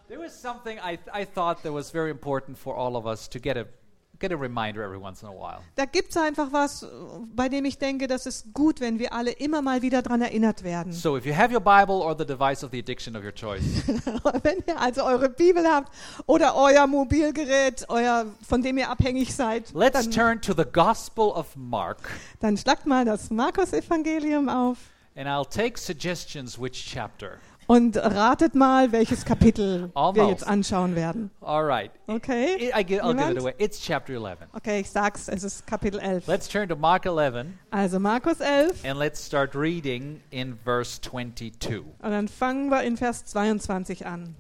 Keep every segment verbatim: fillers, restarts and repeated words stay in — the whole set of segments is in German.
There was something I, I thought that was very important for all of us to get a get a reminder every once in a while. Da gibt es einfach was, bei dem ich denke, das ist gut, wenn wir alle immer mal wieder daran erinnert werden. So if you have your Bible or the device of the addiction of your choice, Wenn ihr also eure Bibel habt oder euer Mobilgerät, euer, von dem ihr abhängig seid, let's dann, turn to the Gospel of Mark, dann schlagt mal das Markus-Evangelium auf and I'll take suggestions which chapter. und ratet mal, welches Kapitel wir Almost. jetzt anschauen werden. All right. Okay? I, I give, I'll give it Jemand? away. It's chapter eleven. Okay, ich sag's, es ist Kapitel elf. Let's turn to Mark eleven, Also Markus elf and let's start reading in verse twenty-two. und dann fangen wir in Vers zweiundzwanzig an.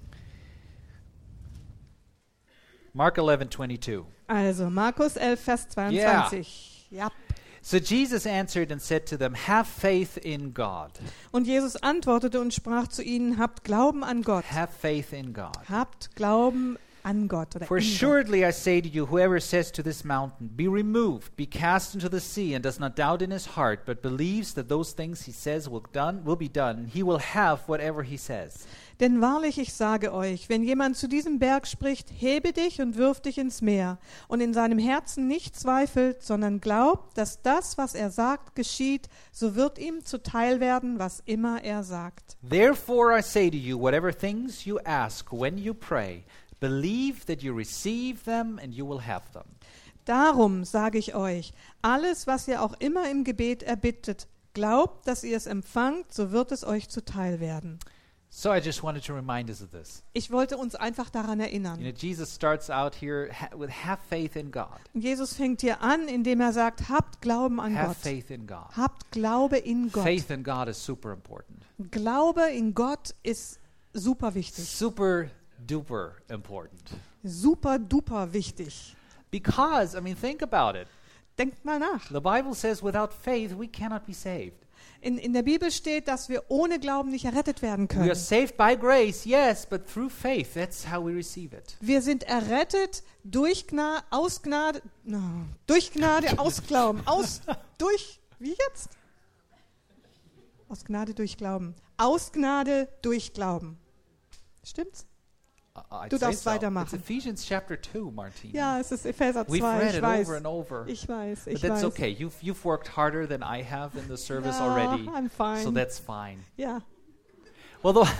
Mark eleven, twenty-two. Also Markus elf, Vers zweiundzwanzig. Ja. So Jesus answered and said to them, have faith in God. Und Jesus antwortete und sprach zu ihnen, habt Glauben an Gott. Have faith in God. Habt Glauben an Gott. Oder For in Gott. assuredly I say to you, whoever says to this mountain, be removed, be cast into the sea, and does not doubt in his heart, but believes that those things he says will done will be done, he will have whatever he says. Denn wahrlich, ich sage euch, wenn jemand zu diesem Berg spricht, hebe dich und wirf dich ins Meer, und in seinem Herzen nicht zweifelt, sondern glaubt, dass das, was er sagt, geschieht, so wird ihm zuteil werden, was immer er sagt. Therefore I say to you, whatever things you ask when you pray, believe that you receive them and you will have them. Darum sage ich euch, alles, was ihr auch immer im Gebet erbittet, glaubt, dass ihr es empfangt, so wird es euch zuteil werden. So I just wanted to remind us of this. Ich wollte uns einfach daran You erinnern. know, Jesus starts out here ha- with have faith in God. Und Jesus fängt hier an, indem er sagt, habt Glauben an Have Gott. faith in God. Habt Glaube in Gott. Faith in God is super important. Glaube in Gott ist super wichtig. Super duper important. Super duper wichtig. Because, I mean, think about it. Denkt mal nach. The Bible says without faith we cannot be saved. In, in der Bibel steht, dass wir ohne Glauben nicht errettet werden We are können. saved by grace, yes, but through faith. That's how we receive it. Wir sind errettet durch Gnade, aus Gnade, no, durch Gnade, aus Glauben. Aus, durch, wie jetzt? Aus Gnade durch Glauben. Aus Gnade durch Glauben. Stimmt's? Uh, I'd Du say darfst so. weitermachen. It's Ephesians chapter two, Martina. Ja, es ist Epheser We've zwei, read ich it weiß. over and over. Ich weiß, But ich that's weiß. okay. You've, you've worked harder than I have in the service Ja, already. I'm fine. So that's fine. Ja. Well, the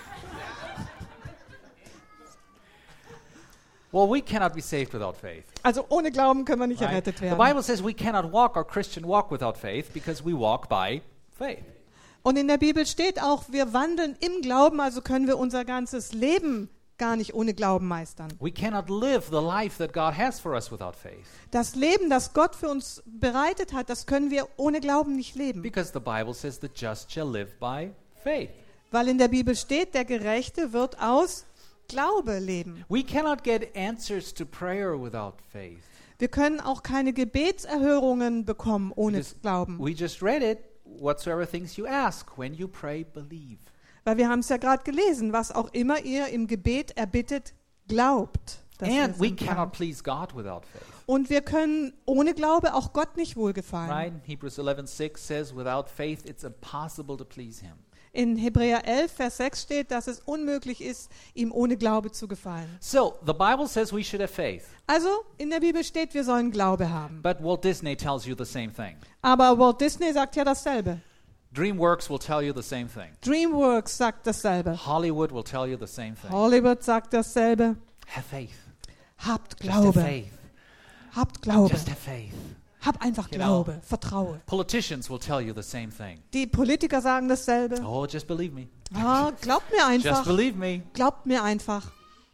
well, we cannot be saved without faith. Also ohne Glauben können wir nicht Right? errettet The werden. Bible says we cannot walk our Christian walk without faith because we walk by faith. Und in der Bibel steht auch, wir wandeln im Glauben, also können wir unser ganzes Leben gar nicht ohne Glauben meistern. We cannot live the life that God has for us without faith Das Leben, das Gott für uns bereitet hat, das können wir ohne Glauben nicht leben. because the Bible says the just shall live by faith. Weil in der Bibel steht, der Gerechte wird aus Glaube leben. We cannot get answers to prayer without faith. Wir können auch keine Gebetserhörungen bekommen ohne Because Glauben. We just read it. Whatsoever things you ask, when you pray, believe. Weil wir haben es ja gerade gelesen, was auch immer ihr im Gebet erbittet, glaubt. dass ihr And es we empfangt. cannot please God without faith. Und wir können ohne Glaube auch Gott nicht wohlgefallen. Right? Hebrews eleven six says, without faith, it's impossible to please Him. In Hebräer elf, Vers sechs steht, dass es unmöglich ist, ihm ohne Glaube zu gefallen. So, the Bible says we should have faith. Also, in der Bibel steht, wir sollen Glaube haben. But Walt Disney tells you the same thing. Aber Walt Disney sagt ja dasselbe. DreamWorks will tell you the same thing. DreamWorks sagt dasselbe. Hollywood will tell you the same thing. Hollywood sagt dasselbe. Have faith. Habt Just have Glaube. faith. Habt Glaube. Just have faith. Hab einfach You know. Glaube. Vertraue. Politicians will tell you the same thing. Die Politiker sagen dasselbe. Oh, just believe me. Ah, glaubt mir Just einfach. believe me. Glaubt mir einfach.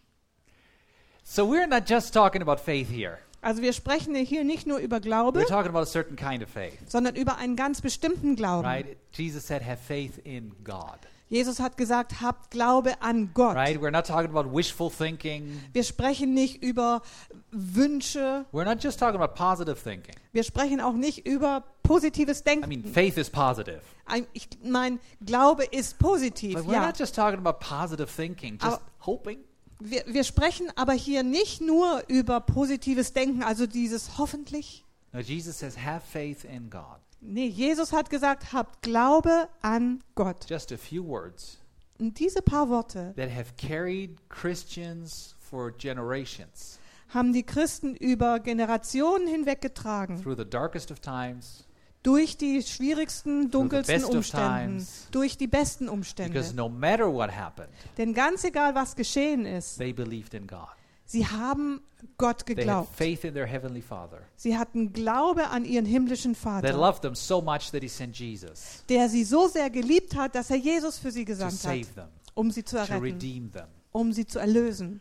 So we're not just talking about faith here. Also wir sprechen hier nicht nur über Glaube, We're talking about a certain kind of faith. sondern über einen ganz bestimmten Glauben. Right? Jesus said, have faith in God. Jesus hat gesagt, habt Glaube an Gott. Right? We're not talking about wishful thinking. Wir sprechen nicht über Wünsche. We're not just talking about positive thinking. Wir sprechen auch nicht über positives I Denken. mean, faith is positive. Ein- Ich mein Glaube ist positiv, But we're ja. not just talking about positive thinking, just Aber- hoping. Wir, wir sprechen aber hier nicht nur über positives Denken, also dieses hoffentlich. No, Jesus says, have faith in God. Nee, Jesus hat gesagt, habt Glaube an Gott. Just a few words. Und diese paar Worte that have carried Christians for generations haben die Christen über Generationen hinweggetragen. through the darkest of times, Durch die schwierigsten, dunkelsten best of Umständen. times. Durch die besten Umstände. because no matter what happened, Denn ganz egal, was geschehen ist, they believed in God. sie haben Gott They had geglaubt. faith in their heavenly Father Sie hatten Glaube an ihren himmlischen that Vater, loved them so much that he sent Jesus der sie so sehr geliebt hat, dass er Jesus für sie to gesandt hat, save them, um sie zu to erretten, redeem them. um sie zu erlösen.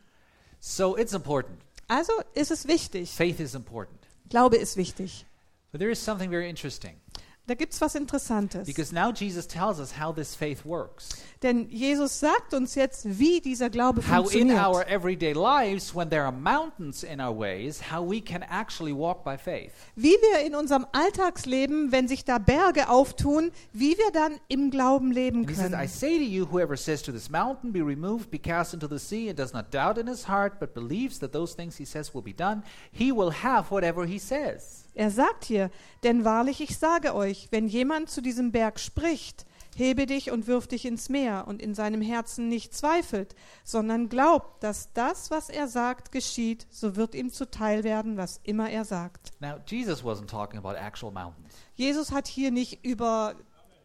So it's important. Also ist es wichtig. Faith is important. Glaube ist wichtig. But there is something very interesting Da gibt es was Interessantes. because now Jesus tells us how this faith works. Denn Jesus sagt uns jetzt, wie dieser Glaube How in funktioniert. our everyday lives, when there are mountains in our ways, how we can actually walk by faith. Wie wir in unserem Alltagsleben, wenn sich da Berge auftun, wie wir dann im Glauben leben And he says, I können. say to you, whoever says to this mountain, be removed, be cast into the sea, and does not doubt in his heart, but believes that those things he says will be done, he will have whatever he says. Er sagt hier, denn wahrlich, ich sage euch, wenn jemand zu diesem Berg spricht, hebe dich und wirf dich ins Meer und in seinem Herzen nicht zweifelt, sondern glaubt, dass das, was er sagt, geschieht, so wird ihm zuteil werden, was immer er sagt. Now, Jesus wasn't talking about actual mountains. Jesus hat hier nicht über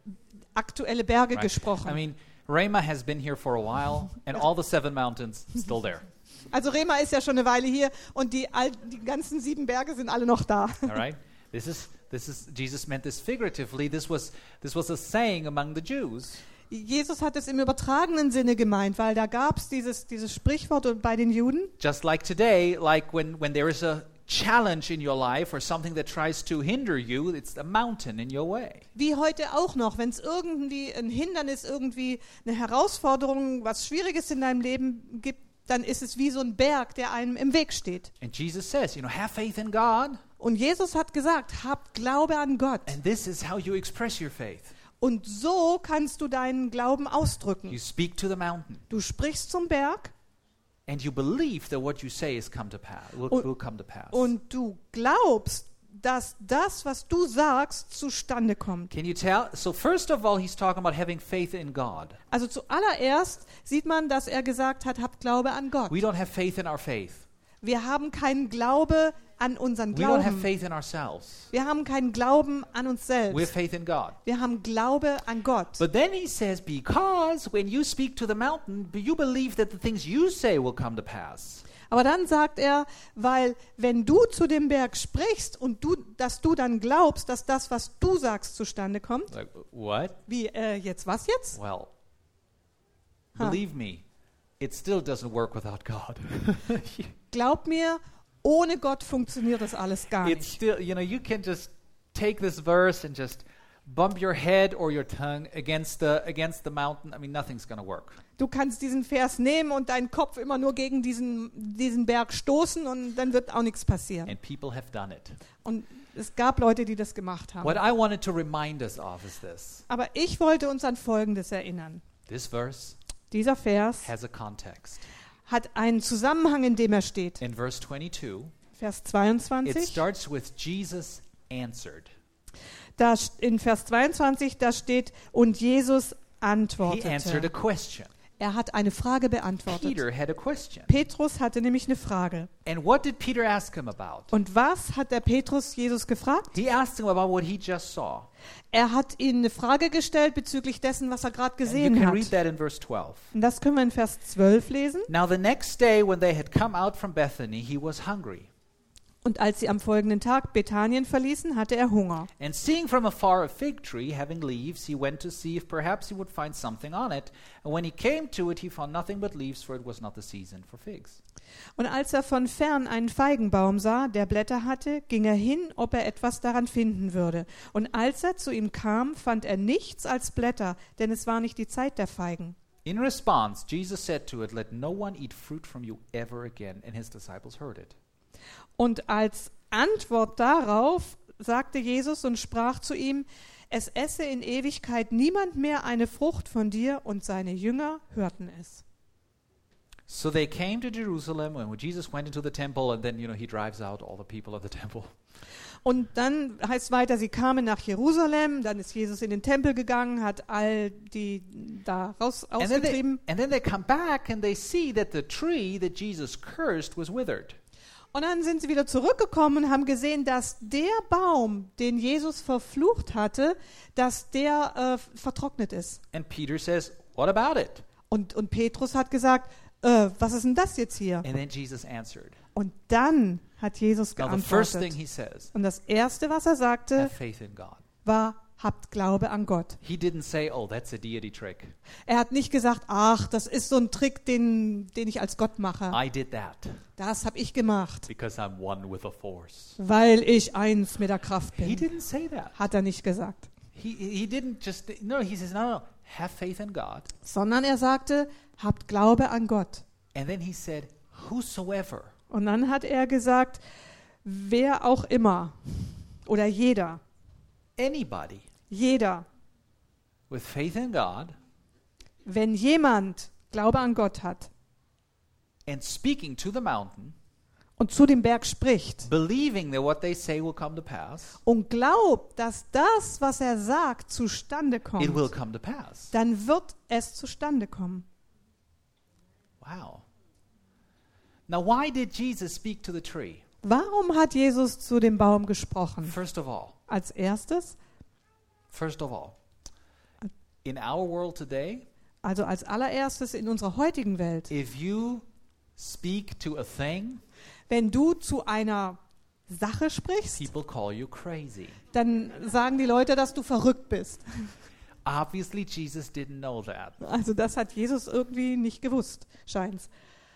aktuelle Berge Right? gesprochen. I mean, Rama has been here for a while, and all the seven mountains still there. Also Rema ist ja schon eine Weile hier und die, all, die ganzen sieben Berge sind alle noch da. All right? This is this is Jesus meant this figuratively. This was this was a saying among the Jews. Jesus hat es im übertragenen Sinne gemeint, weil da gab es dieses, dieses Sprichwort bei den Juden. Just like today, like when, when there is a challenge in your life or something that tries to hinder you, it's a mountain in your way. Wie heute auch noch, wenn es irgendwie ein Hindernis, irgendwie eine Herausforderung, was Schwieriges in deinem Leben gibt, dann ist es wie so ein Berg, der einem im Weg steht. And Jesus says, you know, have faith in God, Und Jesus hat gesagt, habt Glaube an Gott. and this is how you express your faith. Und so kannst du deinen Glauben You ausdrücken. speak to the mountain, Du sprichst zum Berg and you believe that what you say is come to pass, will, Und- will come to pass. und du glaubst, dass das, was du sagst, zustande kommt. Can you tell? So first of all, he's talking about having faith in God. Also zuallererst sieht man, dass er gesagt hat, habt Glaube an Gott. We don't have faith in our faith. Wir haben keinen Glaube an unseren We don't have Glauben. faith in ourselves. Wir haben keinen Glauben an uns We have selbst. faith in God. Wir haben Glaube an Gott. But then he says, because when you speak to the mountain, you believe that the things you say will come to pass. Aber dann sagt er, weil wenn du zu dem Berg sprichst und du, dass du dann glaubst, dass das, was du sagst, zustande kommt. Like, what? Wie, äh, jetzt was jetzt? Well, Huh. believe me, it still doesn't work without God. Glaub mir, ohne Gott funktioniert das alles gar It's nicht. still, you know, you can just take this verse and just bump your head or your tongue against the against the mountain. I mean, nothing's going to work. Du kannst diesen Vers nehmen und deinen Kopf immer nur gegen diesen, diesen Berg stoßen und dann wird auch nichts passieren. And people have done it. Und es gab Leute, die das gemacht What haben. I wanted to remind us of is this. Aber ich wollte uns an Folgendes erinnern. This verse Dieser Vers has a context. hat einen Zusammenhang, in dem er steht. In verse twenty-two, Vers it zweiundzwanzig. starts with Jesus answered. Da, st- in Vers zweiundzwanzig, da steht, und Jesus He answered a antwortete. question. Er hat eine Frage beantwortet. Peter had a question. Petrus hatte nämlich eine Frage. And what did Peter ask him about? Und was hat der Petrus Jesus gefragt? He asked him about what he just saw. Er hat ihn eine Frage gestellt bezüglich dessen, was er gerade And you gesehen can hat. read that in verse twelve. Und das können wir in Vers zwölf lesen. Now the next day when they had come out from Bethany, he was hungry. Und als sie am folgenden Tag Bethanien verließen, hatte er Hunger. And seeing from afar a fig tree having leaves, he went to see if perhaps he would find something on it. And when he came to it, he found nothing but leaves, for it was not the season for figs. Und als er von fern einen Feigenbaum sah, der Blätter hatte, ging er hin, ob er etwas daran finden würde. Und als er zu ihm kam, fand er nichts als Blätter, denn es war nicht die Zeit der Feigen. In response, Jesus said to it, "Let no one eat fruit from you ever again." And his disciples heard it. Und als Antwort darauf sagte Jesus und sprach zu ihm, es esse in Ewigkeit niemand mehr eine Frucht von dir, und seine Jünger hörten es. So they came to Jerusalem, and when Jesus went into the temple, and then, you know, he drives out all the people of the temple. Und dann heißt weiter, sie kamen nach Jerusalem, dann ist Jesus in den Tempel gegangen, hat all die da raus And then, they, ausgetrieben. and then they come back, and they see that the tree that Jesus cursed was withered. Und dann sind sie wieder zurückgekommen und haben gesehen, dass der Baum, den Jesus verflucht hatte, dass der äh, vertrocknet ist. And Peter says, what about it? Und, und Petrus hat gesagt, äh, was ist denn das jetzt hier? And then Jesus answered. Und dann hat Jesus Now the first thing geantwortet. he says, Und das Erste, was er sagte, have faith in God. war, habt Glaube an Gott. He didn't say, oh, that's a deity trick. Er hat nicht gesagt, ach, das ist so ein Trick, den, den ich als Gott mache. I did that Das habe ich gemacht, because I'm one with the force. weil ich eins mit der Kraft He bin. didn't say that. Hat er nicht gesagt. He, he didn't just, no, he says, no, no, no, have faith in God. Sondern er sagte, habt Glaube an Gott. And then he said, whosoever. Und dann hat er gesagt, wer auch immer oder jeder, Anybody jeder, with faith in God wenn jemand Glaube an Gott hat and speaking to the mountain, und zu dem Berg spricht believing that what they say will come to pass, und glaubt, dass das, was er sagt, zustande it will kommt, come to pass. dann wird es zustande kommen. Wow. Now, why did Jesus speak to the tree? Warum hat Jesus zu dem Baum gesprochen? First of all, Als erstes, first of all, in our world today, also als allererstes in unserer heutigen Welt, if you speak to a thing, wenn du zu einer Sache sprichst, people call you crazy. dann sagen die Leute, dass du verrückt bist. Obviously, Jesus didn't know that. Also das hat Jesus irgendwie nicht gewusst, scheint's.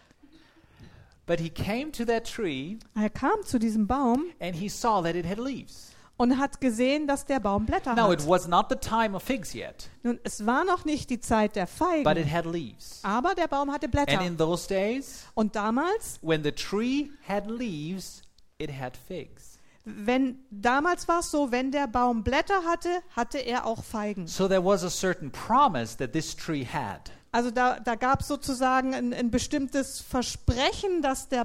But he came to that tree Er kam zu diesem Baum and he saw that it had leaves. und hat gesehen, dass der Baum Blätter Now, it hat. was not the time of figs yet, Nun, es war noch nicht die Zeit der but it Feigen, had leaves. aber der Baum hatte And Blätter. in those days, Und damals, when the tree had leaves, it had figs. wenn damals war es so, wenn der Baum Blätter hatte, hatte er auch Feigen. So there was a certain promise that this tree had. Also da, da gab es sozusagen ein, ein bestimmtes Versprechen, das der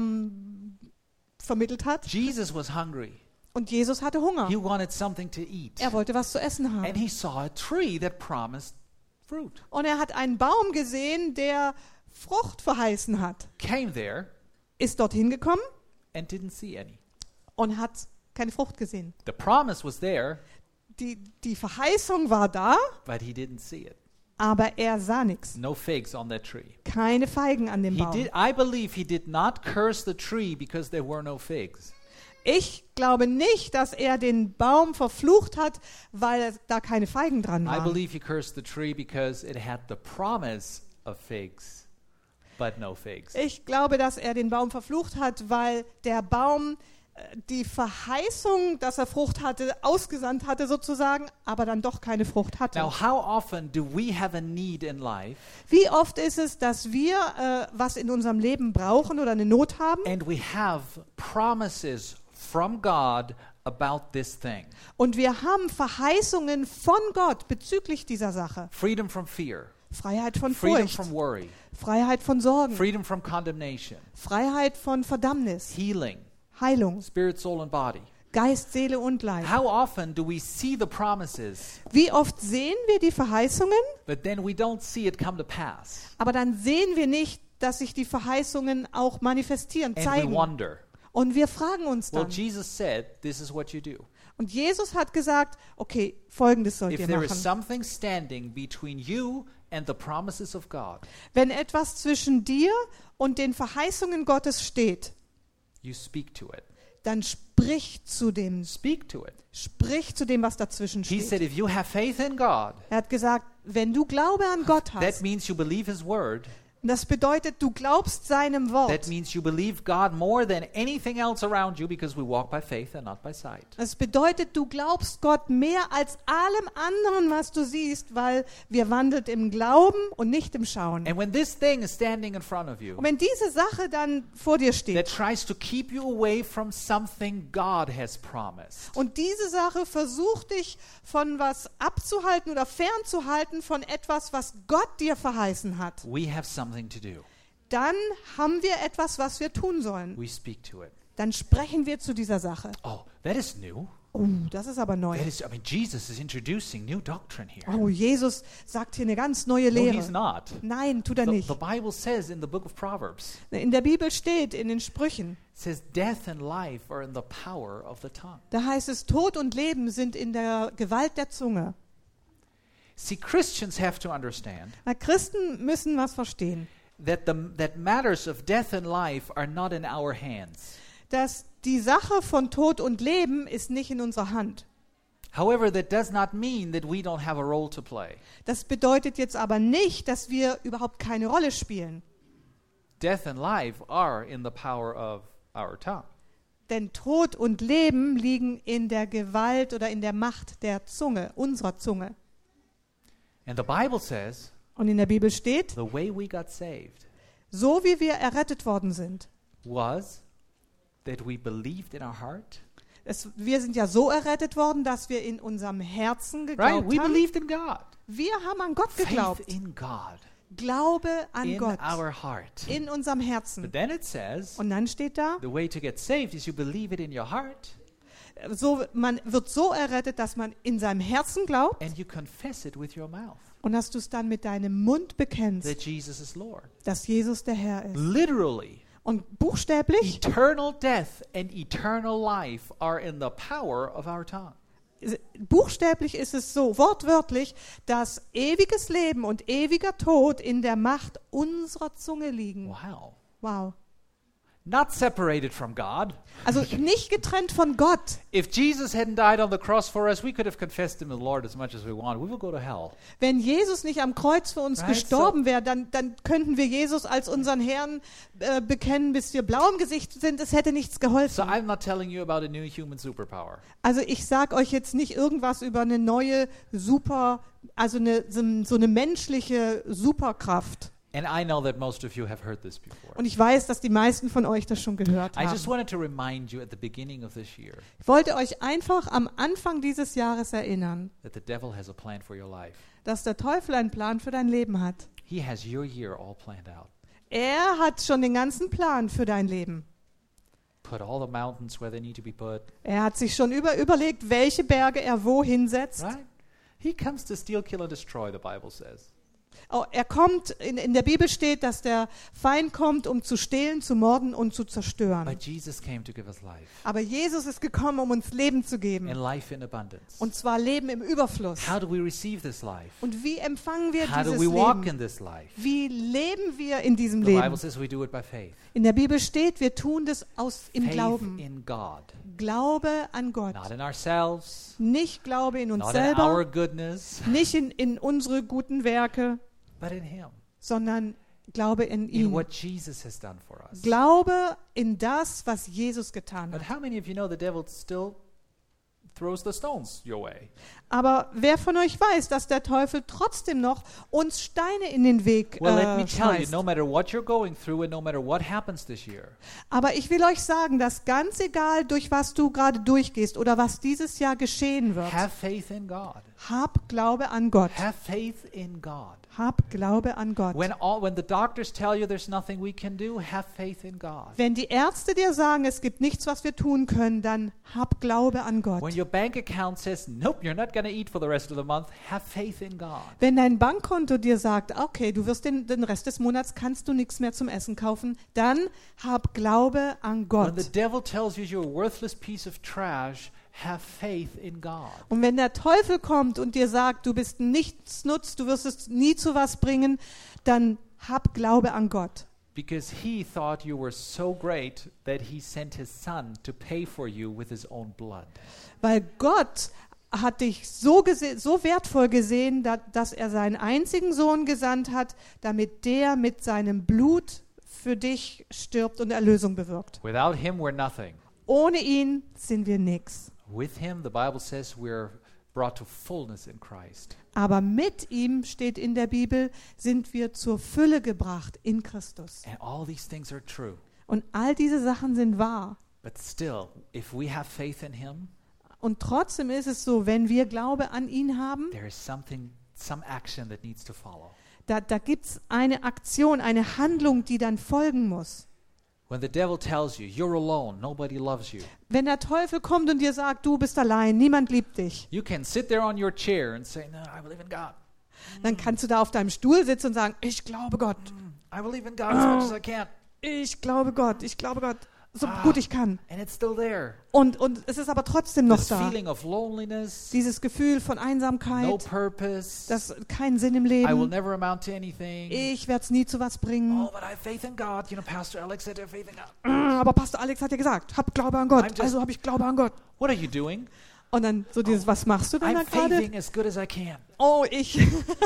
Baum vermittelt hat. Jesus was hungry. Und Jesus hatte Hunger. He wanted something to eat. Er wollte was zu essen And haben. he saw a tree that promised fruit. Und er hat einen Baum gesehen, der Frucht verheißen hat. Came there Ist dorthin gekommen and didn't see any. und hat keine Frucht gesehen. The promise was there, Die, die Verheißung war da, but he didn't see it. aber er sah nichts. No figs on that tree. Keine Feigen an dem He Baum. did, I believe he did not curse the tree because there were no figs. Ich glaube nicht, dass er den Baum verflucht hat, weil da keine Feigen dran I waren. believe he cursed the tree because it had the promise of figs, but no figs. Ich glaube, dass er den Baum verflucht hat, weil der Baum äh, die Verheißung, dass er Frucht hatte, ausgesandt hatte sozusagen, aber dann doch keine Frucht hatte. Now, how often do we have a need in life Wie oft ist es, dass wir äh, was in unserem Leben brauchen oder eine Not haben and we have promises from God about this thing? und wir haben Verheißungen von Gott bezüglich dieser Sache. Freedom from fear, Freiheit von freedom Furcht, from worry, Freiheit von Sorgen, freedom from condemnation, Freiheit von Verdammnis, healing, Heilung, spirit, soul, and body. Geist, Seele und Leib. How often do we see the promises, Wie oft sehen wir die Verheißungen, but then we don't see it come to pass? aber dann sehen wir nicht, dass sich die Verheißungen auch manifestieren, And we zeigen. wonder. Und wir fragen uns Well, dann. Jesus said, this is what you do. Und Jesus hat gesagt, okay, Folgendes sollt If ihr there is machen. something standing between you and the promises of God, Wenn etwas zwischen dir und den Verheißungen Gottes steht, you speak to it. dann sprich zu dem, Speak to it. sprich zu dem, was dazwischen He steht. said, if you have faith in God, Er hat gesagt, wenn du Glaube an Gott that hast, means you believe His word. das bedeutet, du glaubst seinem That Wort. means you believe God more than anything else around you because we walk by faith and not by sight. Das bedeutet, du glaubst Gott mehr als allem anderen, was du siehst, weil wir wandeln im Glauben und nicht im Schauen. And when this thing is standing in front of you Und wenn diese Sache dann vor dir that steht tries to keep you away from something God has promised, und diese Sache versucht dich von was abzuhalten oder fernzuhalten von etwas, was Gott dir verheißen hat, we have something to do. dann haben wir etwas, was wir tun sollen. We speak to it. Dann sprechen wir zu dieser Sache. Oh, that is new. Oh, das ist aber neu. That is, I mean, Jesus is introducing new doctrine here. Oh, Jesus sagt hier eine ganz neue No, he's Lehre. not. Nein, tut er The, nicht. the Bible says in the book of Proverbs, In der Bibel steht, in den Sprüchen, it says death and life are in the power of the tongue. da heißt es, Tod und Leben sind in der Gewalt der Zunge. See, Christians have to understand Na, Christen müssen was verstehen, that the that matters of death and life are not in our hands. dass die Sache von Tod und Leben ist nicht in unserer Hand. However, that does not mean that we don't have a role to play. Das bedeutet jetzt aber nicht, dass wir überhaupt keine Rolle spielen. Death and life are in the power of our tongue. Denn Tod und Leben liegen in der Gewalt oder in der Macht der Zunge, unserer Zunge. And the Bible says Und in der Bibel steht, the way we got saved so wie wir errettet worden sind. was that we believed in our heart. Es, wir sind ja so errettet worden, dass wir in unserem Herzen Right? geglaubt We haben. believed in God. Wir haben an Gott Faith geglaubt. in God. Glaube an In Gott our heart. in unserem Herzen. But then it says Und dann steht da, the way to get saved is you believe it in your heart so, man wird so errettet, dass man in seinem Herzen glaubt and you confess it with your mouth und dass du es dann mit deinem Mund bekennst, that Jesus is Lord. dass Jesus der Herr ist. Literally, Und buchstäblich, eternal death and eternal life are in the power of our tongue. buchstäblich ist es so, wortwörtlich, dass ewiges Leben und ewiger Tod in der Macht unserer Zunge liegen. Wow. Wow. Not separated from God. Also nicht getrennt von Gott. If Jesus hadn't died on the cross for us, we could have confessed him as Lord as much as we want. We will go to hell. Wenn Jesus nicht am Kreuz für uns Right, gestorben wäre, dann, dann könnten wir Jesus als unseren Herrn äh, bekennen, bis wir blau im Gesicht sind. Es hätte nichts So geholfen. I'm not telling you about a new human superpower. Also ich sage euch jetzt nicht irgendwas über eine neue super, also eine, so, so eine menschliche Superkraft. And I know that most of you have heard this before. Und ich weiß, dass die meisten von euch das schon gehört I just haben. wanted to remind you at the beginning of this year Ich wollte euch einfach am Anfang dieses Jahres erinnern, that the devil has a plan for your life. dass der Teufel einen Plan für dein Leben hat. He has your year all planned out. Er hat schon den ganzen Plan für dein Leben. Put all the mountains where they need to be put. Er hat sich schon über, überlegt, welche Berge er wo hinsetzt. Right? He comes to steal, kill, and destroy, the Bible says. Oh, er kommt, in, in der Bibel steht, dass der Feind kommt, um zu stehlen, zu morden und zu zerstören. But Jesus came to give us life. Aber Jesus ist gekommen, um uns Leben zu And geben. life in abundance. Und zwar Leben im Überfluss. How do we receive this life? Und wie empfangen wir How do dieses we walk Leben? in this life? Wie leben wir in diesem The Bible Leben? says we do it by faith. In der Bibel steht, wir tun das aus, im Faith Glauben. in God. Glaube an Gott. Not in ourselves. Nicht Glaube in uns Not in our selber, goodness. nicht in, in unsere guten Werke, But in Him. sondern Glaube in In ihn. what Jesus has done for us. Glaube in das, was Jesus getan hat. But how many of you know the devil still throws the stones your way? Aber wer von euch weiß, dass der Teufel trotzdem noch uns Steine in den Weg Well, let äh, me tell you, schmeißt? no matter what you're going through and no matter what happens this year, Aber ich will euch sagen, dass ganz egal, durch was du gerade durchgehst oder was dieses Jahr geschehen wird, have faith in God. hab Glaube an Gott. Have faith in God. Hab Glaube an Gott. When all, when the doctors tell you there's nothing we can do, have faith in God. Wenn die Ärzte dir sagen, es gibt nichts, was wir tun können, dann hab Glaube an Gott. When your bank account says, nope, you're not going to eat for the rest of the month, have faith in God. Wenn dein Bankkonto dir sagt, okay, du wirst den, den Rest des Monats, kannst du nichts mehr zum Essen kaufen, dann hab Glaube an When the Gott. devil tells you you're a worthless piece of trash, have faith in God. Und wenn der Teufel kommt und dir sagt, du bist nichts nutzt, du wirst es nie zu was bringen, dann hab Glaube an Gott. Because he thought you were so great that he sent his son to pay for you with his own blood. Weil Gott hat dich so, gese- so wertvoll gesehen, da, dass er seinen einzigen Sohn gesandt hat, damit der mit seinem Blut für dich stirbt und Erlösung bewirkt. Without him, we're nothing. Ohne ihn sind wir nichts. With him, the Bible says we're brought to fullness in Christ. Aber mit ihm, steht in der Bibel, sind wir zur Fülle gebracht in Christus. And all these things are true. Und all diese Sachen sind wahr. But still, if we have faith in him, Und trotzdem ist es so, wenn wir Glaube an ihn haben, there is something, some action that needs to follow. Da, da gibt es eine Aktion, eine Handlung, die dann folgen muss. When the devil tells you you're alone, nobody loves you, Wenn der Teufel kommt und dir sagt, du bist allein, niemand liebt dich, you can sit there on your chair and say, no, I believe in God. dann kannst du da auf deinem Stuhl sitzen und sagen, ich glaube Gott, I believe in God as much as I can. ich glaube Gott, ich glaube Gott, so Ah. gut ich kann. And it's still there. Und, und es ist aber trotzdem noch This da. feeling of loneliness, Dieses Gefühl von no Einsamkeit, purpose. das kein Sinn im I will Leben. never amount to anything. Ich werde es nie zu was bringen. Oh, but I have faith in God. You know, Pastor Alex said I have faith in God. Ah, Aber Pastor Alex hat ja gesagt, hab Glaube an I'm Gott. just- Also habe ich Glaube an Gott. What are you doing? Und dann so dieses, was machst du denn da I'm gerade? faithing as good as I can. Oh, ich,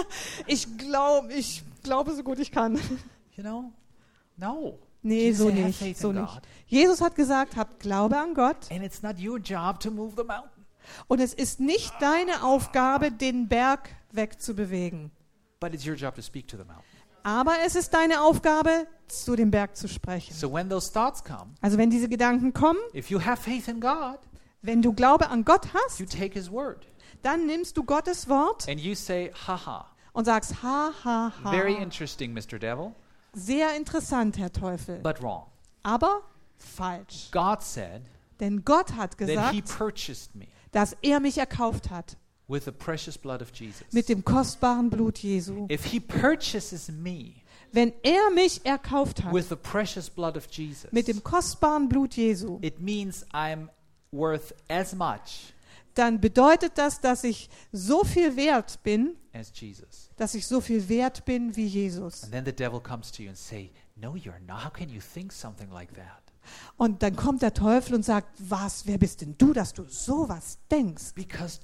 ich glaube, ich glaube so gut ich kann. You know? No. Nee, Jesus so said, have nicht, faith so in nicht. God. Jesus hat gesagt, habt Glaube an Gott. And it's not your job to move the mountain. Und es ist nicht deine Aufgabe, den Berg wegzubewegen. But it's your job to speak to the mountain. Aber es ist deine Aufgabe, zu dem Berg zu sprechen. So when those thoughts come, Also wenn diese Gedanken kommen, if you have faith in God, wenn du Glaube an Gott hast, you take His word dann nimmst du Gottes Wort and you say, haha. und sagst, ha, ha, ha. Very interesting, Mister Devil, Sehr interessant, Herr Teufel. but wrong. Aber falsch. God said Denn Gott hat that He gesagt, purchased me dass er mich erkauft hat with the precious blood of Jesus. mit dem kostbaren Blut Jesu. If He purchases me Wenn er mich erkauft hat with the precious blood of Jesus, mit dem kostbaren Blut Jesu, it means I'm worth as much dann bedeutet das, dass ich so viel wert bin, as Jesus. dass ich so viel wert bin wie Jesus. And then the devil comes to you and say, no, you're not. How can you think something like that? Und dann kommt der Teufel und sagt, was, wer bist denn du, dass du sowas denkst? Because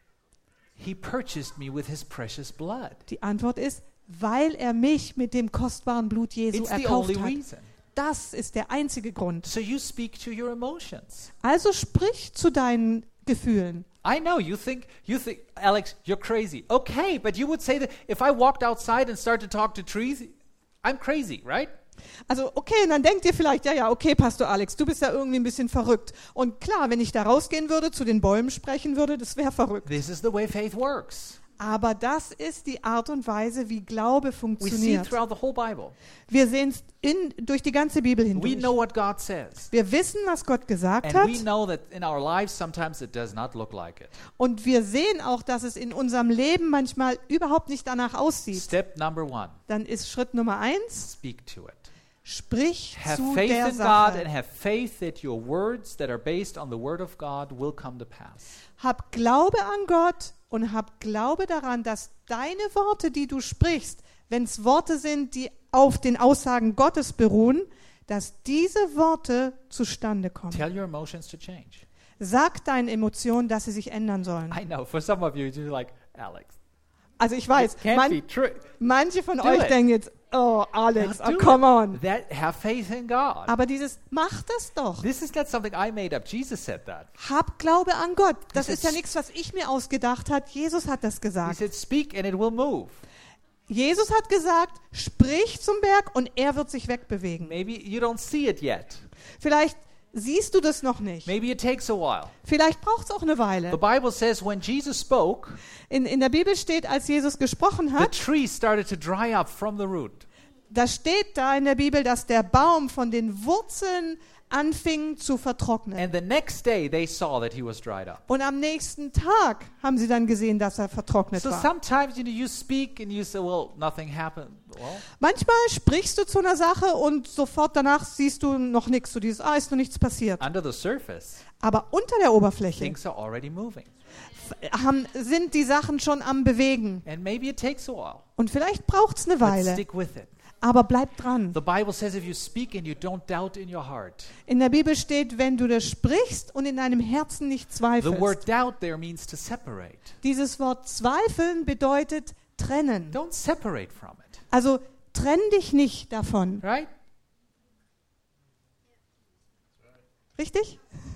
He purchased me with His precious blood. Die Antwort ist, weil er mich mit dem kostbaren Blut Jesu It's the erkauft only hat. reason. Das ist der einzige Grund. So you speak to your emotions. Also sprich zu deinen Gefühlen. I know you think you think Alex, you're crazy. Okay, but you would say that if I walked outside and started to talk to trees, I'm crazy, right? Also okay, und dann denkt ihr vielleicht, ja, ja, okay, Pastor Alex, du bist ja irgendwie ein bisschen verrückt. Und klar, wenn ich da rausgehen würde, zu den Bäumen sprechen würde, das wäre verrückt. This is the way faith works. Aber das ist die Art und Weise, wie Glaube We see it funktioniert. throughout the whole Bible. Wir sehen es in, durch die ganze Bibel We hindurch. know what God says. Wir wissen, was Gott gesagt And hat. we know that in our lives sometimes it does not look like it. Und wir sehen auch, dass es in unserem Leben manchmal überhaupt nicht danach aussieht. Step number one, Dann ist Schritt Nummer eins, speak to it. sprich Have zu faith der in God and Sache. have faith that your words that are based on the word of God will come to pass. Hab Glaube an Gott und hab Glaube daran, dass deine Worte, die du sprichst, wenn es Worte sind, die auf den Aussagen Gottes beruhen, dass diese Worte zustande kommen. Tell your emotions to change. Sag deinen Emotionen, dass sie sich ändern sollen. I know, for some of you, you're like, Alex, Also ich weiß, it can't man, be true. manche von Do euch it. denken jetzt, oh Alex, Now oh, do come it. on. That, have faith in God. Aber dieses, mach das doch. This is not something I made up. Jesus said that. Hab Glaube an Gott. Das He ist ja said, nichts, was ich mir ausgedacht habe. Jesus hat das He gesagt. said, speak and it will move. Jesus hat gesagt, sprich zum Berg und er wird sich wegbewegen. Maybe you don't see it yet. Vielleicht siehst du das noch nicht. Maybe it takes a while. Vielleicht braucht es auch eine The Weile. Bible says when Jesus spoke, In, in der Bibel steht, als Jesus gesprochen the hat, tree started to dry up from the root. da steht da in der Bibel, dass der Baum von den Wurzeln anfing zu vertrocknen. And the next day they saw that he was dried up. Und am nächsten Tag haben sie dann gesehen, dass er vertrocknet So war. sometimes you know you speak and you say, well, nothing happened. Well, Manchmal sprichst du zu einer Sache und sofort danach siehst du noch nichts. Du dieses, ah, ist noch nichts passiert. under the surface, Aber unter der Oberfläche things are already moving. f- haben, sind die Sachen schon am Bewegen. And maybe it takes a while. Und vielleicht braucht es eine But Weile. stick with it. Aber bleib dran. The Bible says if you speak and you don't doubt in your heart. In der Bibel steht, wenn du das sprichst und in deinem Herzen nicht The zweifelst. word doubt there means to separate. Dieses Wort zweifeln bedeutet trennen. Don't separate from it. Also trenn dich nicht davon. Right? Richtig?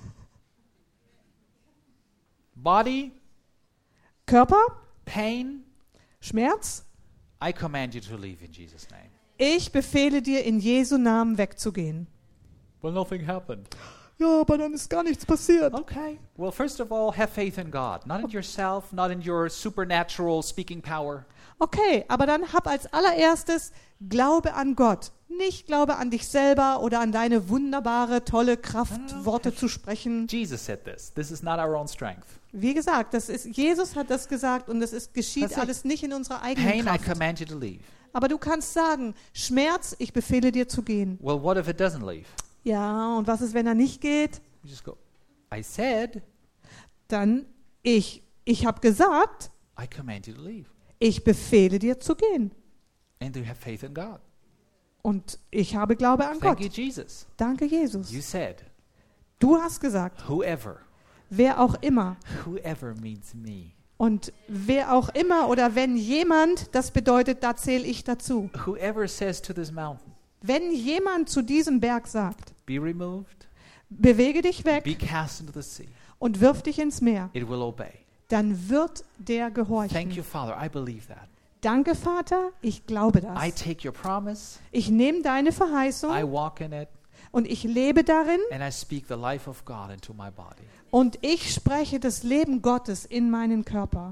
Body, Körper, pain, Schmerz. I command you to leave in Jesus' name. Ich befehle dir in Jesu Namen wegzugehen. Well, nothing happened. Ja, aber dann ist gar nichts passiert. Okay. Well, first of all, have faith in God, not in yourself, not in your supernatural speaking power. Okay, aber dann hab als allererstes Glaube an Gott. Nicht Glaube an dich selber oder an deine wunderbare, tolle Kraft, Worte zu sprechen. Jesus said this. This is not our own strength. Wie gesagt, das ist, Jesus hat das gesagt und es ist, geschieht That's it. alles nicht in unserer eigenen Pain, I Kraft. command you to leave. Aber du kannst sagen, Schmerz, ich befehle dir zu gehen. Well, what if it doesn't leave? Ja, und was ist, wenn er nicht geht? You just go, I said, Dann, ich, ich habe gesagt, I command you to leave. ich befehle dir zu gehen. And to have faith in God. Und ich habe Glaube an Thank Gott. you, Jesus. Danke, Jesus. You said, Du hast gesagt, whoever, wer auch immer. whoever means me. Und wer auch immer oder wenn jemand, das bedeutet, da zähle ich dazu. Whoever says to this mountain, Wenn jemand zu diesem Berg sagt, be removed, bewege dich be weg cast into the sea, und wirf dich ins Meer, it will obey. dann wird der Thank gehorchen. you, Father. I believe that. Danke, Vater, ich glaube I das. take your promise, Ich nehme deine I Verheißung walk in it, und ich lebe darin and I speak the life of God into my body. und ich spreche das Leben Gottes in meinen Körper.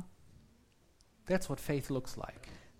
That's what faith looks like.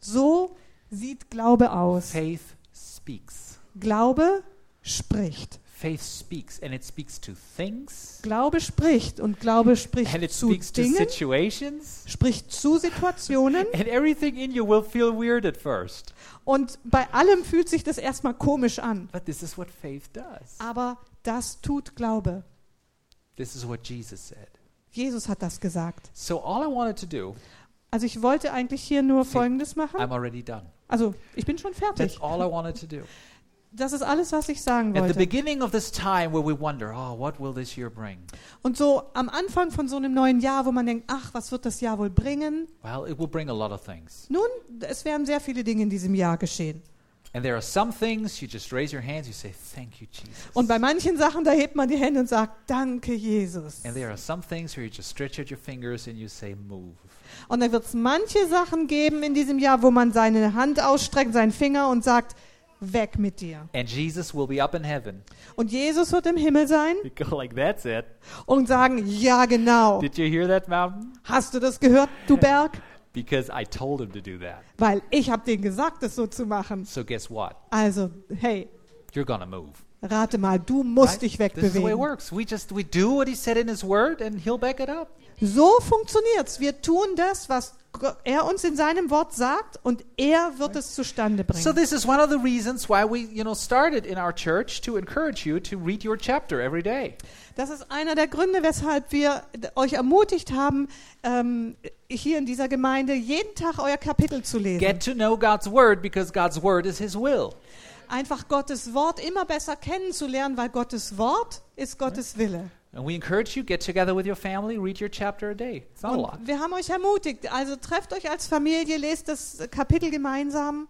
So sieht Glaube aus. Faith speaks. Glaube spricht. Faith speaks, and it speaks to things, Glaube spricht und Glaube spricht and it zu speaks to Dingen, situations, spricht zu Situationen and everything in you will feel weird at first. und bei allem fühlt sich das erstmal komisch an. But this is what faith does. Aber das tut Glaube. This is what Jesus said. Jesus hat das gesagt. So all I wanted to do, Also ich wollte eigentlich hier nur Folgendes machen. I'm already done. Also ich bin schon fertig. That's all I wanted to do. Das ist alles, was ich sagen At the wollte. beginning of this time where we wonder, oh, what will this year bring? Und so am Anfang von so einem neuen Jahr, wo man denkt, ach, was wird das Jahr wohl bringen? Well, it will bring a lot of things. Nun, es werden sehr viele Dinge in diesem Jahr geschehen. And there are some things you just raise your hands, you say, thank you, Jesus. Und bei manchen Sachen, da hebt man die Hände und sagt, danke, Jesus. And there are some things where you just stretch out your fingers and you say, move. Und dann wird es manche Sachen geben in diesem Jahr, wo man seine Hand ausstreckt, seinen Finger und sagt, weg mit dir. And Jesus will be up in heaven. Und Jesus wird im Himmel sein You go like, that's it. und sagen, ja genau. Did you hear that, mountain? Hast du das gehört, du Berg? Because I told him to do that. Weil ich habe denen gesagt, das so zu machen. So guess what? Also, hey, You're gonna move. rate mal, du musst Right? dich This is the way it wegbewegen. works. We just we do what he said in his word and he'll back it up. So funktioniert's. Wir tun das, was Gott- er uns in seinem Wort sagt und er wird es zustande So bringen. this is one of the reasons why we, you know, started in our church to encourage you to read your chapter every day. Das ist einer der Gründe, weshalb wir euch ermutigt haben, ähm, hier in dieser Gemeinde jeden Tag euer Kapitel zu lesen. Get to know God's word because God's word is his will. Einfach Gottes Wort immer besser kennenzulernen, weil Gottes Wort ist Gottes Wille. And we encourage you, get together with your family, read your chapter a day. It's not a lot. Und wir haben euch ermutigt, also trefft euch als Familie, lest das Kapitel gemeinsam.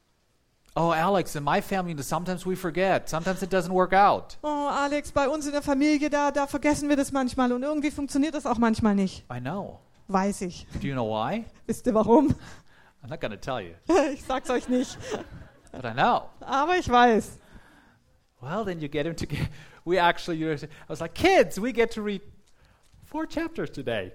Oh, Alex, in my family, sometimes we forget. Sometimes it doesn't work out. Oh, Alex, bei uns in der Familie, da, da vergessen wir das manchmal und irgendwie funktioniert das auch manchmal nicht. I know. Weiß ich. Do you know why? Wisst ihr warum? I'm not going to tell you, Ich sag's euch nicht. but I know. Aber ich weiß. Well, then you get him to get. We actually, you know, I was like, kids, we get to read four chapters today.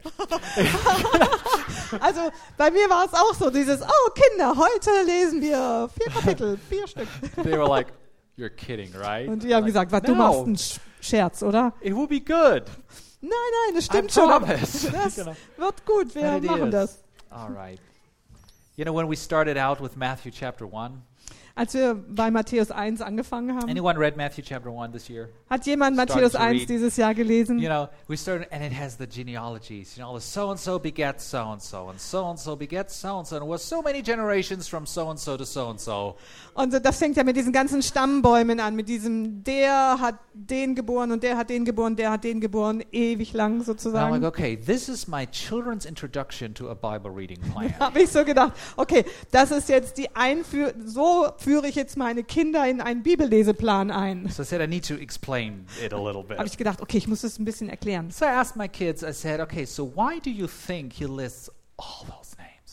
Also bei mir war es auch so, dieses, oh Kinder, heute lesen wir vier Kapitel, vier Stück. They were like, you're kidding, right? Und die haben Like, gesagt, was, du no, machst einen Sch- Scherz, oder? it will be good. Nein, nein, das I stimmt schon. aber promise. Das Genau. wird gut, wir And it machen is. das. All right. You know, when we started out with Matthew chapter one, Als wir bei Matthäus eins angefangen haben, anyone read Matthew chapter one this year? hat jemand Started Matthäus to eins read. dieses Jahr gelesen. You know, we started, and it has the genealogies. You know, the so-and-so begets so-and-so, and so-and-so begets so-and-so, and it was so many generations from so-and-so to so-and-so. Und das fängt ja mit diesen ganzen Stammbäumen an, mit diesem, der hat den geboren und der hat den geboren, der hat den geboren, ewig lang And I'm sozusagen. like, okay, this is my children's introduction to a Bible reading plan. Habe ich so gedacht, okay, das ist jetzt die Einführung, so führe ich jetzt meine Kinder in einen Bibelleseplan ein. So I said, I need to explain it a little bit. Habe ich gedacht, okay, ich muss das ein bisschen erklären. So I asked my kids, I said, okay, so why do you think he lists all those names?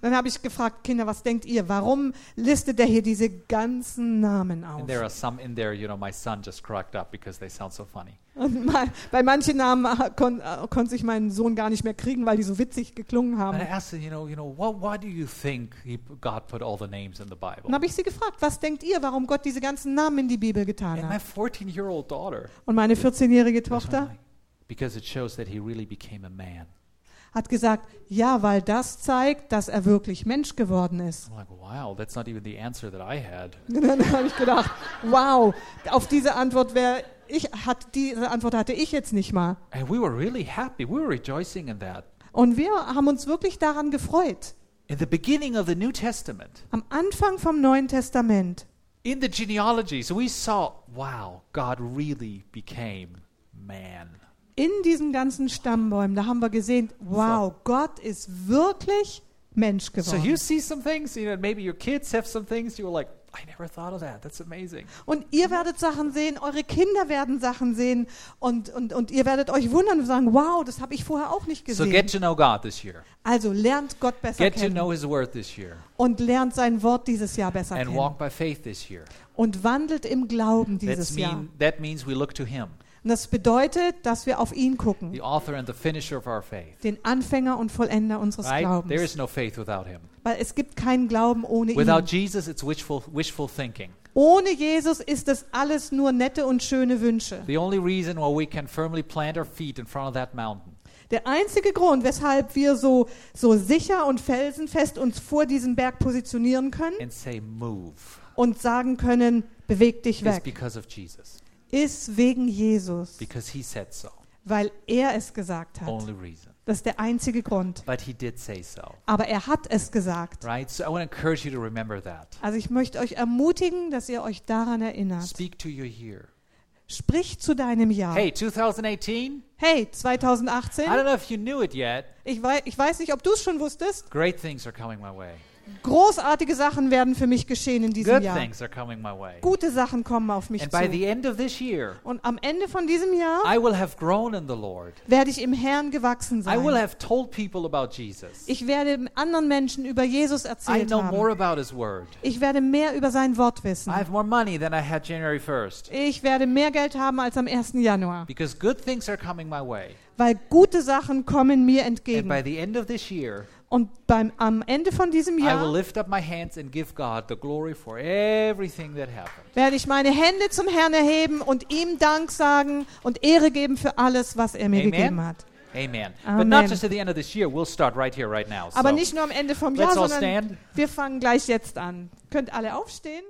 Dann habe ich gefragt, Kinder, was denkt ihr? Warum listet er hier diese ganzen Namen auf? And there are some in there, you know, my son just cracked up because they sound so funny. Und mal, bei manchen Namen äh, kon, äh, konnte sich mein Sohn gar nicht mehr kriegen, weil die so witzig geklungen haben. And I asked him, you know, you know, what, why do you think he, God put all the names in the Bible? Und habe ich sie gefragt, was denkt ihr, warum Gott diese ganzen Namen in die Bibel getan And my hat? fourteen-year-old daughter, Und meine vierzehnjährige was Tochter like, because it shows that he really became a man. hat gesagt, ja, weil das zeigt, dass er wirklich Mensch geworden ist. I'm like, wow, that's not even the answer that I had. Und dann habe ich gedacht, wow, auf diese Antwort wäre ich, hat, diese Antwort hatte ich jetzt nicht mal. And we were really happy. We were rejoicing in that. Und wir haben uns wirklich daran gefreut. In the beginning of the New Testament, Am Anfang vom Neuen Testament, in the genealogies, we saw, wow, God really became man. in diesen ganzen Stammbäumen, da haben wir gesehen, wow, Gott ist wirklich Mensch So you geworden. see some things, you know, maybe your kids have some things, you were like, I never thought of that. That's amazing. Und ihr werdet Sachen sehen, eure Kinder werden Sachen sehen und, und, und ihr werdet euch wundern und sagen, wow, das habe ich vorher auch nicht So gesehen. get to know God this year. Also lernt Gott besser Get to kennen know His Word this year. und lernt sein Wort dieses Jahr besser And kennen. walk by faith this year. Und wandelt im Glauben That's dieses Jahr. mean, that means we look to Him, Und das bedeutet, dass wir auf ihn gucken, the author and the finisher of our faith. den Anfänger und Vollender unseres Right? There Glaubens. is no faith without Him. Weil es gibt keinen Glauben ohne Without ihn. Jesus, it's wishful, wishful thinking. Ohne Jesus ist es alles nur nette und schöne Wünsche. The only reason why we can firmly plant our feet in front of that mountain Der einzige Grund, weshalb wir so, so sicher und felsenfest uns vor diesem Berg positionieren können and say, move, und sagen können, beweg dich is weg, because of Jesus. ist wegen Jesus, Because He said so. weil er es gesagt hat. Only reason. Das ist der einzige Grund. But He did say so. Aber er hat es gesagt. Right? So I want to encourage you to remember that. Also ich möchte euch ermutigen, dass ihr euch daran erinnert. Speak to your year. Sprich zu deinem Jahr. Hey, twenty eighteen, Hey, I zweitausendachtzehn, don't know if you knew it yet. ich weiß, ich weiß nicht, ob du es schon wusstest, Great things are coming my way. großartige Sachen werden für mich geschehen in diesem Good Jahr. things are coming my way. Gute Sachen kommen auf mich And zu. by the end of this year, Und am Ende von diesem Jahr I will have grown in the Lord. werde ich im Herrn gewachsen I will sein. have told people about Jesus. Ich werde anderen Menschen über Jesus I erzählt know more haben. about His Word. Ich werde mehr über sein Wort wissen. I have more money than I had January first. Ich werde mehr Geld haben als am ersten Januar. Because good things are coming my way. Weil gute Sachen kommen mir And by entgegen. the end of this year, Und beim, am Ende von diesem I will Jahr lift up my hands and give God the glory for everything that happened. werde ich meine Hände zum Herrn erheben und ihm Dank sagen und Ehre geben für alles, was er mir Amen. gegeben hat. Amen. But Amen. not just at the end of this year. We'll start right here, right now. Aber So, nicht nur am Ende vom let's Jahr, all sondern stand. wir fangen gleich jetzt an. Könnt alle aufstehen?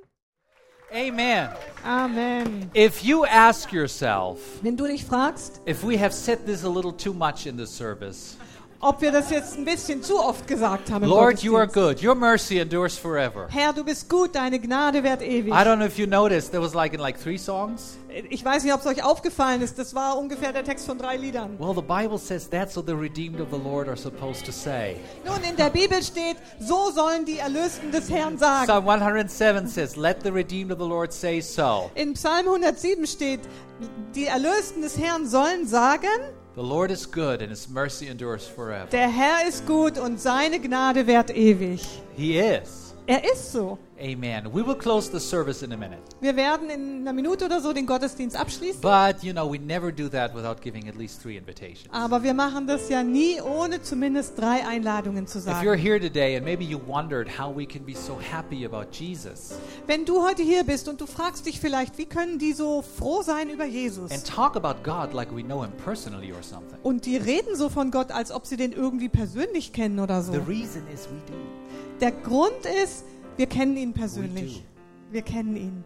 Amen. Amen. If you ask yourself, Wenn du dich fragst, if we have said this a little too much in the service, ob wir das jetzt ein bisschen zu oft gesagt haben im Lord, you are Gottesdienst. good. Your mercy endures forever. Herr, du bist gut, deine Gnade währt ewig. I don't know if you noticed, there was like in like three songs. Ich weiß nicht, ob es euch aufgefallen ist, das war ungefähr der Text von drei Liedern. Well, the Bible says that's what the redeemed of the Lord are supposed to say. Nun, in der Bibel steht, so sollen die Erlösten des Herrn sagen. Psalm one hundred seven says, let the redeemed of the Lord say so. In Psalm hundertsieben steht, die Erlösten des Herrn sollen sagen, The Lord is good and His mercy endures forever. der Herr ist gut und seine Gnade währt ewig. He is. Er ist so. Amen. We will close the service in a minute. Wir werden in einer Minute oder so den Gottesdienst abschließen. But, you know, we never do that without giving at least three invitations. Aber wir machen das ja nie, ohne zumindest drei Einladungen zu If you're sagen. here today and maybe you wondered how we can be so happy about Jesus Wenn du heute hier bist und du fragst dich vielleicht, wie können die so froh sein über Jesus? and talk about God like we know Him personally or something, Und die reden so von Gott, als ob sie den irgendwie persönlich kennen oder so. the reason is we do. Der Grund ist, wir kennen ihn We persönlich. do. Wir kennen ihn.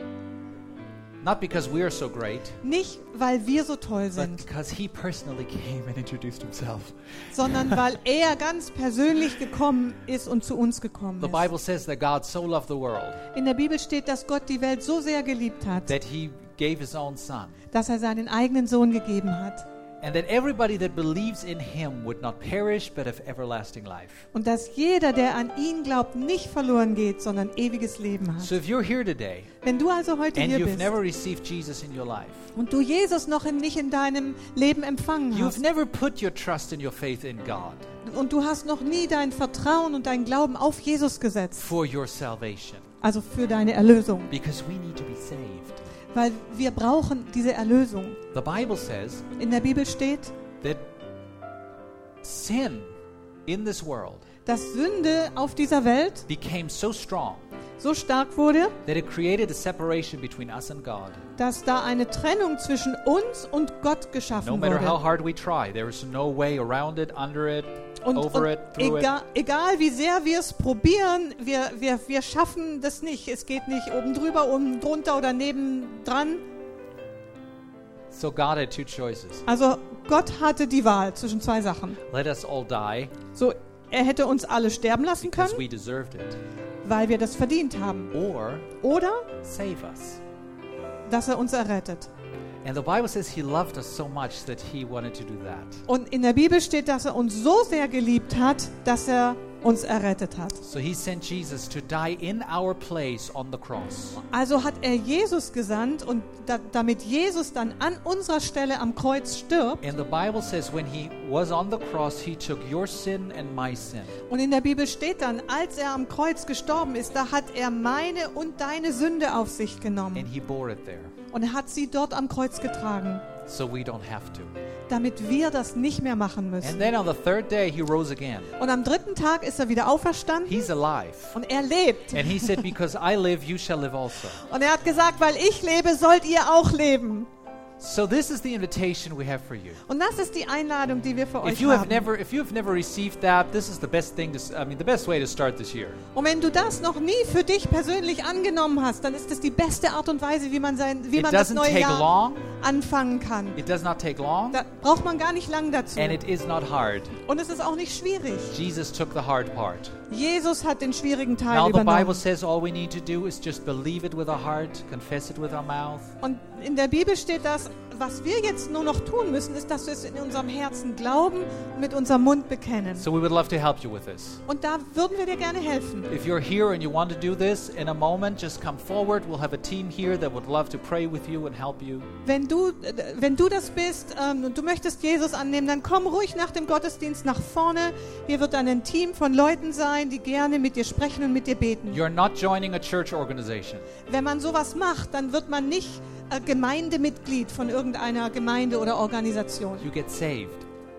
Not because we are so great, Nicht, weil wir so toll but sind, because He personally came and introduced Himself. sondern weil er ganz persönlich gekommen ist und zu uns gekommen The ist. Bible says that God so loved the world In der Bibel steht, dass Gott die Welt so sehr geliebt hat, that He gave His own Son. dass er seinen eigenen Sohn gegeben hat. And that everybody that believes in him would not perish but have everlasting life. Und dass jeder, der an ihn glaubt, nicht verloren geht, sondern ewiges Leben hat. So if you're here today Wenn du also heute and hier you've bist never received Jesus in your life, und du Jesus noch in, nicht in deinem Leben empfangen you've hast never put your trust and your faith in God und du hast noch nie dein Vertrauen und dein Glauben auf Jesus gesetzt, for your salvation, also für deine Erlösung, because we need to be saved. weil wir brauchen diese Erlösung. The Bible says In der Bibel steht, that sin in this world dass Sünde auf dieser Welt became so strong so stark wurde, that it created a separation between us and God. dass da eine Trennung zwischen uns und Gott geschaffen No matter how wurde. hard we try, there is no way around it, under it, Und, over und it, through egal, egal wie sehr wir es probieren, wir, wir, wir schaffen das nicht. Es geht nicht oben drüber, unten drunter oder nebendran. it. So God had two choices. Also Gott hatte die Wahl zwischen zwei Sachen. Let us all die So, er hätte uns alle sterben lassen because können, we deserved it, weil wir das verdient haben. or Oder, save us. dass er uns errettet. And the Bible says he loved us so much that he wanted to do that. Und in der Bibel steht, dass er uns so sehr geliebt hat, dass er uns errettet hat. So he sent Jesus to die in our place on the cross. Also hat er Jesus gesandt und da, damit Jesus dann an unserer Stelle am Kreuz stirbt. And the Bible says when he was on the cross, he took your sin and my sin. Und in der Bibel steht dann, als er am Kreuz gestorben ist, da hat er meine und deine Sünde auf sich And genommen. he bore it there, Und er hat sie dort am Kreuz getragen, so we don't have to. damit wir das nicht mehr machen And müssen. then on the third day, he rose again. Und am dritten Tag ist er wieder auferstanden He's alive. und er lebt. And he said, because I live, you shall live also. Und er hat gesagt, weil ich lebe, sollt ihr auch leben. So this is the invitation we have for you. Und das ist die Einladung, die wir für If euch you have haben. never, if you have never received that, this is the best thing to, s- I mean, the best way to start this year. Und wenn du das noch nie für dich persönlich angenommen hast, dann ist das die beste Art und Weise, wie man sein, wie It man das doesn't neue take Jahr long. anfangen kann. It does not take long, Da braucht man gar nicht lang dazu. and it is not hard. Und es ist auch nicht schwierig. Jesus took the hard part. Jesus hat den schwierigen Teil Now the Bible übernommen. says all we need to do is just believe it with our heart, confess it with our mouth, Und in der Bibel steht das, was wir jetzt nur noch tun müssen, ist, dass wir es in unserem Herzen glauben und mit unserem Mund bekennen. So we would love to help you with this. Und da würden wir dir gerne helfen. If you're here and you want to do this, in a moment, just come forward. We'll have a team here that would love to pray with you and help you. Wenn du, äh, wenn du das bist ähm, und du möchtest Jesus annehmen, dann komm ruhig nach dem Gottesdienst nach vorne. Hier wird dann ein Team von Leuten sein, die gerne mit dir sprechen und mit dir beten. You're not joining a church organization. Wenn man sowas macht, dann wird man nicht äh, Gemeindemitglied von irgendeiner Gemeinde oder Organisation. You get saved.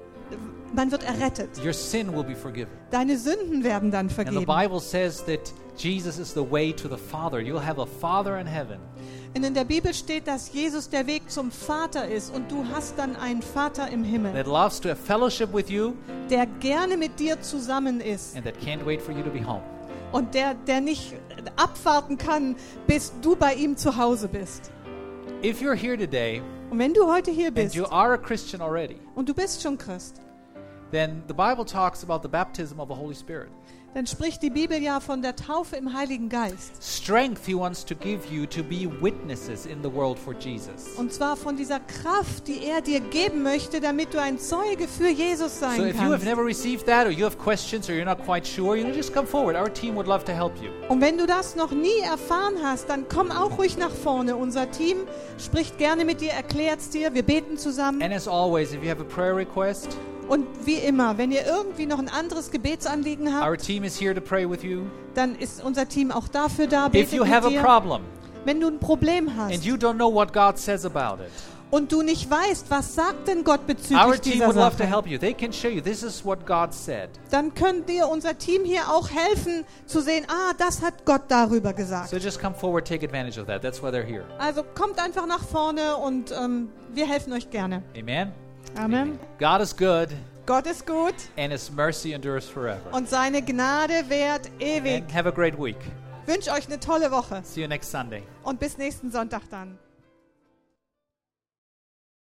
Man wird errettet. Your sin will be forgiven. Deine Sünden werden dann And the vergeben. Bible says that Jesus is the way to the Father. You'll have a Father in heaven. Und in der Bibel steht, dass Jesus der Weg zum Vater ist und du hast dann einen Vater im Himmel, that loves to have fellowship with you der gerne mit dir zusammen ist and that can't wait for you to be home. und der, der nicht abwarten kann, bis du bei ihm zu Hause bist. If you're here today Und wenn du heute hier and bist you are a Christian already, und du bist schon Christ, then the Bible talks about the baptism of the Holy Spirit. dann spricht die Bibel ja von der Taufe im Heiligen Geist. Strength he wants to give you to be witnesses in the world for Jesus. Und zwar von dieser Kraft, die er dir geben möchte, damit du ein Zeuge für Jesus So sein if you have kannst. never received that or you have questions or you're not quite sure, you know, just come forward. Our team would love to help you. Und wenn du das noch nie erfahren hast, dann komm auch ruhig nach vorne. Unser Team spricht gerne mit dir, erklärt es dir, wir beten zusammen. And as always, if you have a prayer request, Und wie immer, wenn ihr irgendwie noch ein anderes Gebetsanliegen our habt, team is here to pray with you. dann ist unser Team auch dafür da, If betet you mit have a dir. problem Wenn du ein Problem and hast you don't know what God says about it, und du nicht weißt, was sagt denn Gott our bezüglich team dieser would love to Sache, help you. They can show you this is what God said. dann könnt dir unser Team hier auch helfen zu sehen, ah, das hat Gott darüber gesagt. So just come forward, take advantage of that. That's why they're here. Also kommt einfach nach vorne und ähm, wir helfen euch gerne. Amen. Amen. God is good Gott ist gut and his mercy endures forever. und seine Gnade währt ewig. And have a great week. Ich wünsche euch eine tolle Woche See you next Sunday. und bis nächsten Sonntag dann.